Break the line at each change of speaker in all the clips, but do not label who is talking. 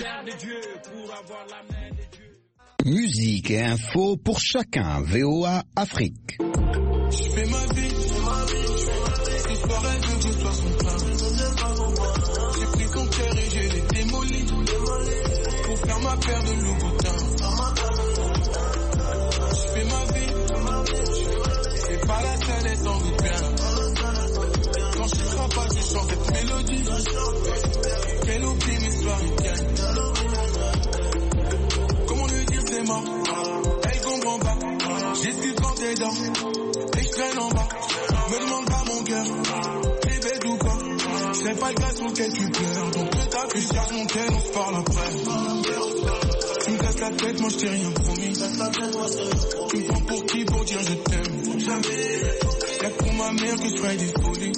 terre des dieux pour avoir la main des dieux.
Musique et info pour chacun. VOA Afrique.
Je fais ma vie. Ce soir elle veut que je sois son plein. J'ai pris son cœur et je l'ai démoli pour faire ma paire de Louboutin. Je fais ma vie. C'est pas la seule, elle s'en doute bien. Quand je serai pas, je chante cette mélodie. Qu'elle oublie mes soirées gagne. Comment lui dire c'est mort? Elle comprend pas. J'esquive quand t'es dents. Et je traîne en bas. Me demande pas mon cœur. T'es bête ou pas? Je sais pas le gars sur lequel tu pleures. Donc que t'as pu garde mon cœur, on se parle après. Tu me casses la tête, moi je t'ai rien promis. Tu me prends pour qui pour dire je t'aime? Y'a que pour ma mère que je ferai des folies.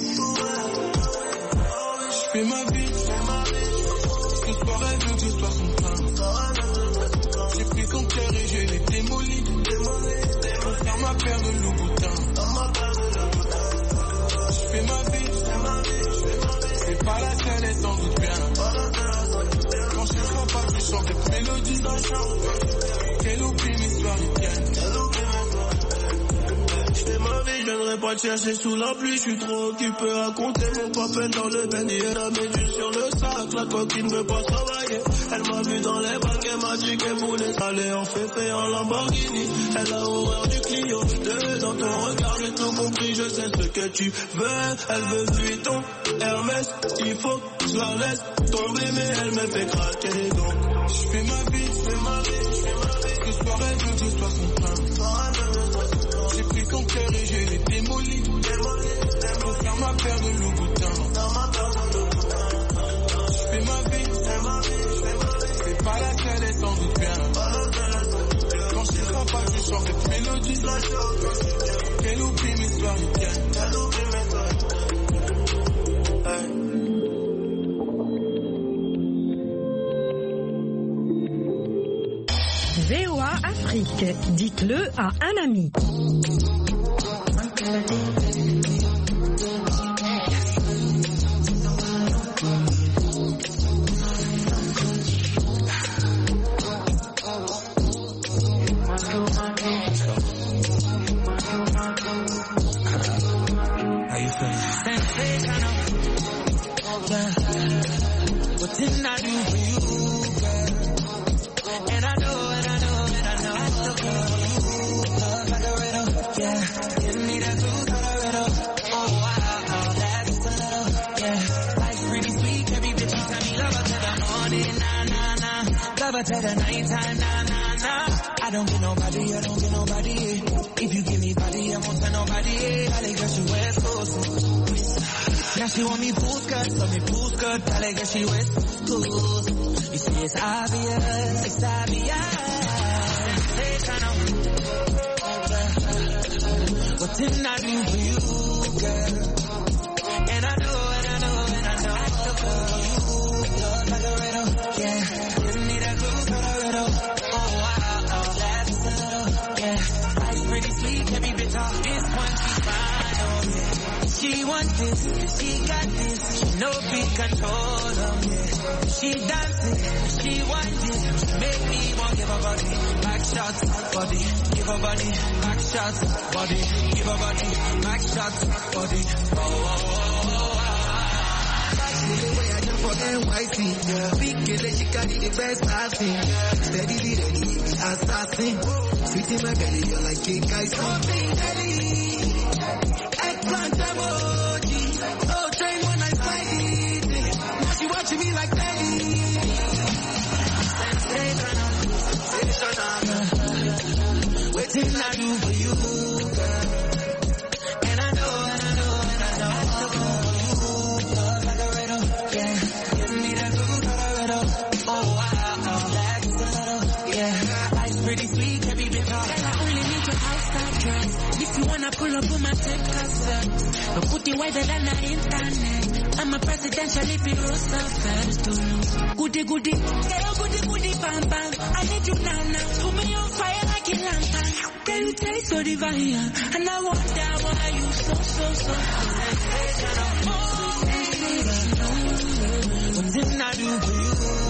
Je fais ma vie. Ce soir elle veut que je sois son plein. J'ai pris son cœur et je l'ai démoli pour faire ma paire de Louboutin. Je fais ma vie. C'est pas la seule, elle s'en doute bien. Quand je serai pas, je chante cette mélodie. Qu'elle oublie mes soirées gagne.
J'fais ma vie, je viendrai pas te chercher sous la pluie. J'suis trop occupé à compter mon papel dans le béni et la médule sur le sac. La coquine veut pas travailler. Elle m'a vu dans les bacs, elle m'a dit qu'elle voulait aller en féfé en Lamborghini. Elle a horreur du Clio. Dans ton regard, j'ai tout compris, je sais ce que tu veux. Elle veut Vuitton, Hermès, il faut que je la laisse tomber, mais elle me fait craquer donc.
Je fais ma vie. Ce soir elle veut que je sois son plein. J'ai pris son cœur et je l'ai démoli pour faire ma paire de Louboutin. Je fais ma vie. C'est pas la seule, elle s'en doute bien. Quand je serai pas, je chante cette mélodie. Qu'elle oublie mes soirées gagne.
VOA Afrique, dites-le à un ami.
How you feeling?
What didn't I do for you, girl? And I know, I still love like a riddle, yeah. Give me that blue Colorado. Oh wow, that's a little, yeah. Life's pretty sweet, every bitch you tell me love her till the morning, nah. Love her till the nighttime, nah. I don't get nobody. If you give me body, I won't tell nobody. Dale, girl, she West Coast. Now she want me full skirt, dale, girl, she West Coast. You see, it's obvious. What didn't I do for you, girl? And I know, I still love you. Love like a riddle, yeah. Give me that blue Colorado. Oh wow, that's a little, yeah. Life's pretty sweet, every bitch off this one, she's fine, oh yeah. She want this, she got this, she no free control, oh yeah. She dancing, she want this, make me want give her body, back shots, body, give her body, back shots, body, give her body, back shots, body,
The way I jump for NYC, yeah. Big girl, she carry the best I've seen, yeah. Steady, ready, assassin. Sweet in my belly, you're like cake ice. Something belly, eggplant emoji. Oh, train when I slide it. Now she watching me like Betty.
Waiting I do for you, girl. And I know, I still love you. Love like a riddle, yeah. Give me that blue Colorado. Oh wow, that's a little, yeah. Life's pretty sweet, every bit of.
I only need your outside dress. If you wanna pull up on my tech cassette, but put it wider than the internet. I'm a presidential bureau first to lose. Goody, girl, goody, bam, bam. I need you now. Put me on fire like a lantern. Girl, you taste so divine, and I wonder why you so.
What didn't I do for you?